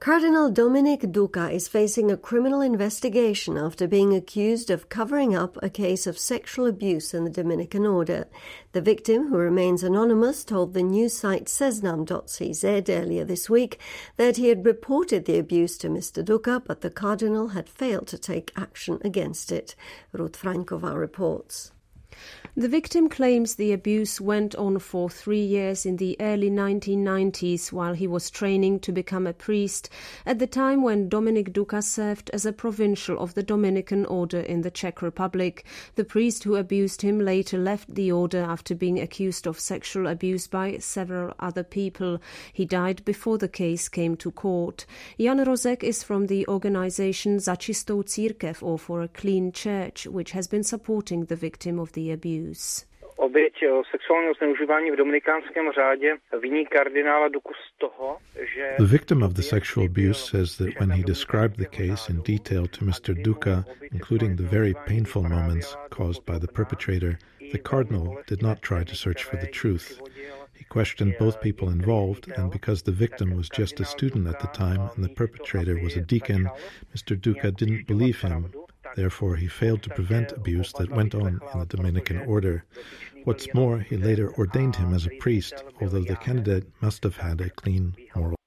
Cardinal Dominic Duca is facing a criminal investigation after being accused of covering up a case of sexual abuse in the Dominican order. The victim, who remains anonymous, told the news site Seznam.cz earlier this week that he had reported the abuse to Mr. Duca, but the cardinal had failed to take action against it. Ruth Frankova reports. The victim claims the abuse went on for 3 years in the early 1990s while he was training to become a priest, at the time when Dominic Duca served as a provincial of the Dominican order in the Czech Republic. The priest who abused him later left the order after being accused of sexual abuse by several other people. He died before the case came to court. Jan Rozek is from the organization Za čistou církev, or For a Clean Church, which has been supporting the victim of the abuse. Oběť sexuálního zneužívání v dominikánském řádě viní kardinála Duku z toho, že... The victim of the sexual abuse says that when he described the case in detail to Mr. Duca, including the very painful moments caused by the perpetrator, the cardinal did not try to search for the truth. He questioned both people involved, and because the victim was just a student at the time and the perpetrator was a deacon, Mr. Duca didn't believe him. Therefore, he failed to prevent abuse that went on in the Dominican order. What's more, he later ordained him as a priest, although the candidate must have had a clean moral.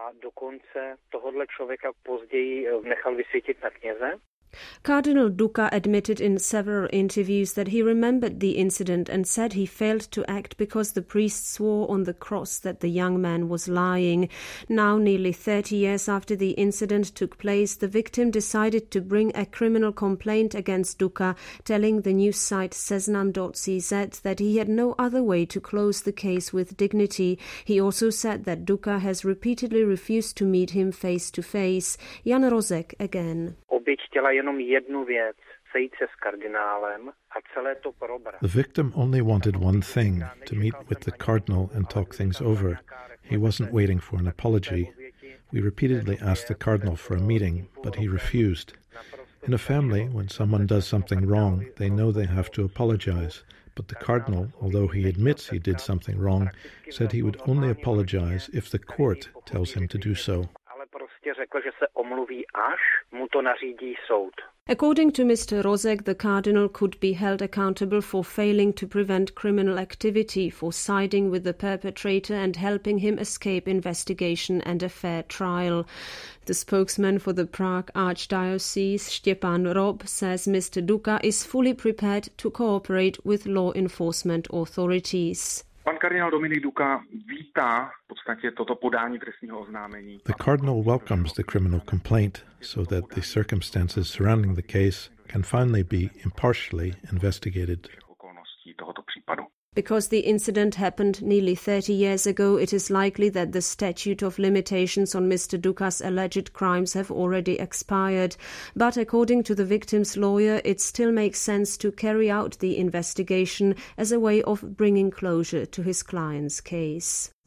Cardinal Duca admitted in several interviews that he remembered the incident and said he failed to act because the priest swore on the cross that the young man was lying. Now, nearly 30 years after the incident took place, the victim decided to bring a criminal complaint against Duca, telling the news site Seznam.cz that he had no other way to close the case with dignity. He also said that Duca has repeatedly refused to meet him face to face. Jan Rozek again. The victim only wanted one thing, to meet with the cardinal and talk things over. He wasn't waiting for an apology. We repeatedly asked the cardinal for a meeting, but he refused. In a family, when someone does something wrong, they know they have to apologize. But the cardinal, although he admits he did something wrong, said he would only apologize if the court tells him to do so. According to Mr. Rozek, the cardinal could be held accountable for failing to prevent criminal activity, for siding with the perpetrator and helping him escape investigation and a fair trial. The spokesman for the Prague Archdiocese, Štěpán Rob, says Mr. Duca is fully prepared to cooperate with law enforcement authorities. The cardinal welcomes the criminal complaint so that the circumstances surrounding the case can finally be impartially investigated. Because the incident happened nearly 30 years ago, it is likely that the statute of limitations on Mr. Duca's alleged crimes have already expired. But according to the victim's lawyer, it still makes sense to carry out the investigation as a way of bringing closure to his client's case.